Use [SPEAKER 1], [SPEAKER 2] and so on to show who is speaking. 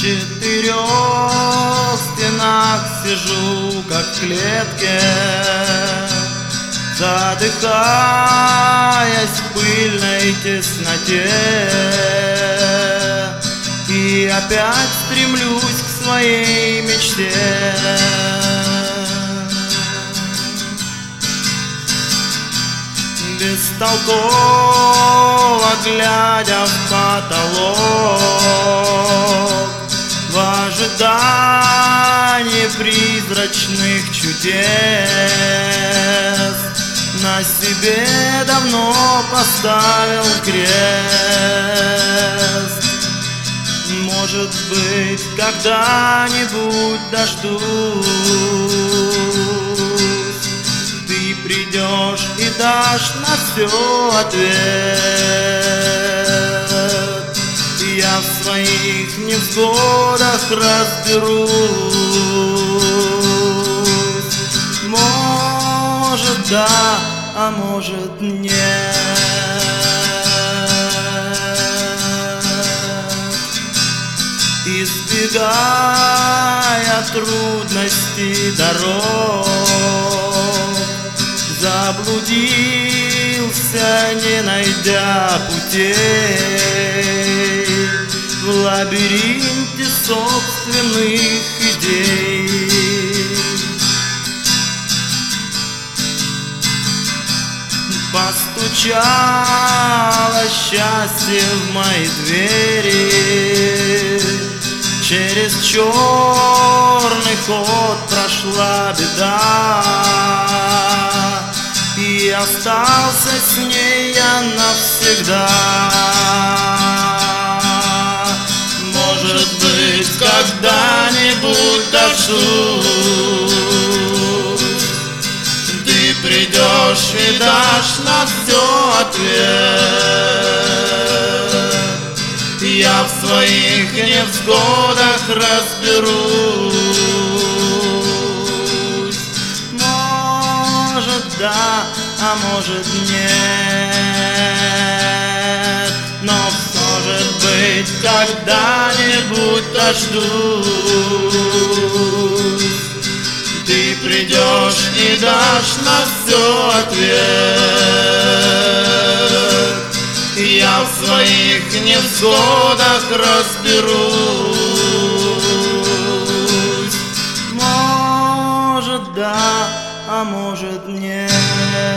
[SPEAKER 1] четырех стенах сижу, как в клетке, задыхаясь в пыльной тесноте, и опять стремлюсь к своей мечте. Бестолково глядя в потолок, в ожидании призрачных чудес, на себе давно поставил крест. Может быть, когда-нибудь дождусь, ты придешь и дашь на все ответ. Я в своих невзгодах разберусь. Может, да, а может, нет. Избегая трудностей дорог, заблудился, не найдя путей, в лабиринте собственных идей. Постучало счастье в мои двери, через черный ход прошла беда, и остался с ней я навсегда. Может быть, когда-нибудь дождусь, ты придешь и дашь на все ответ. Я в своих невзгодах разберусь. Может, да, а может, нет. Но может быть, когда-нибудь дождусь, ты придешь и дашь на все ответ. Я в своих невзгодах разберусь. Может, да, а может, нет.